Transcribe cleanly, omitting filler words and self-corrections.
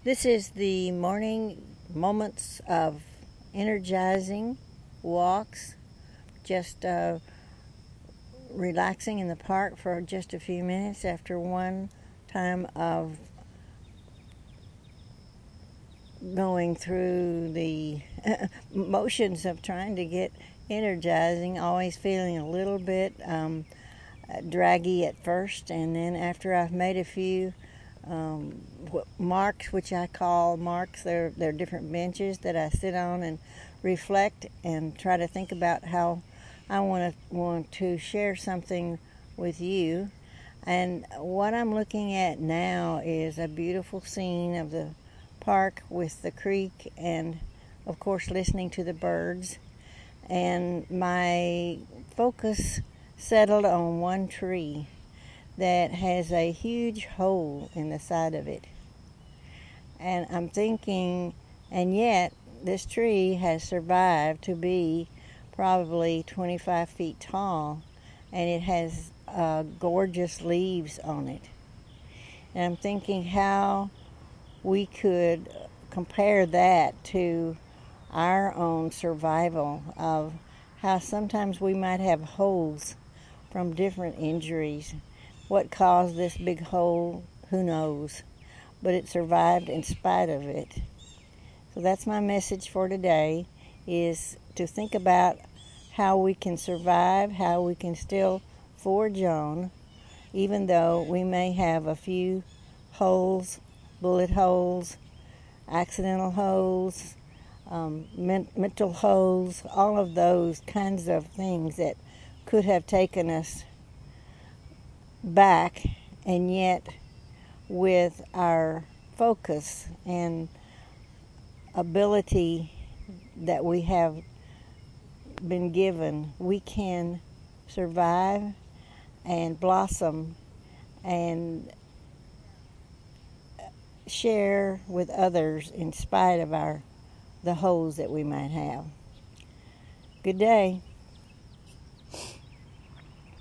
This is the morning moments of energizing walks, just relaxing in the park for just a few minutes after one time of going through the motions of trying to get energizing, always feeling a little bit draggy at first, and then after I've made a few marks, which I call marks, they're different benches that I sit on and reflect and try to think about how I want to share something with you. And what I'm looking at now is a beautiful scene of the park with the creek and, of course, listening to the birds. And my focus settled on one tree that has a huge hole in the side of it. And I'm thinking, and yet this tree has survived to be probably 25 feet tall, and it has gorgeous leaves on it. And I'm thinking how we could compare that to our own survival, of how sometimes we might have holes from different injuries. What caused this big hole, who knows? But it survived in spite of it. So that's my message for today, is to think about how we can survive, how we can still forge on, even though we may have a few holes, bullet holes, accidental holes, mental holes, all of those kinds of things that could have taken us back, and yet with our focus and ability that we have been given, we can survive and blossom and share with others in spite of the holes that we might have. Good day.